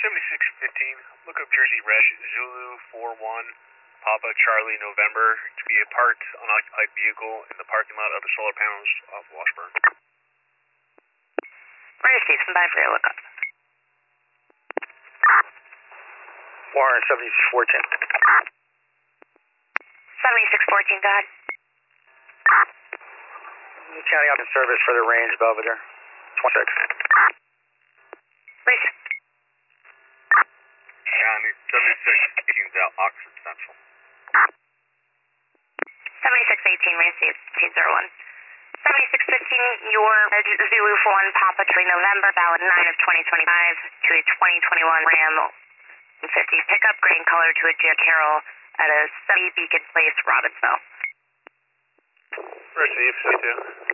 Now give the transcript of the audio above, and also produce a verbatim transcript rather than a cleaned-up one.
seventy-six fifteen, look up Jersey Resh, Zulu four one, Papa Charlie November, to be a parked unoccupied vehicle in the parking lot of the solar panels off Washburn. Ranger Steve, stand by for your lookup. Warren, seventy-six fourteen. seventy-six fourteen, go ahead. County up in service for the range, Belvedere. twenty-six. Ranger. County seventy-six eighteen's out, Oxford Central. seventy-six eighteen, Ranger Steve, two zero one. seventy-six fifteen, your Zulu four one, Papa Charlie November, valid nine of twenty twenty-five to a twenty twenty-one Ram fifty pickup, gray in color to a Jack Carroll at a seventy Beacon Place, Robbinsville. Received, C two.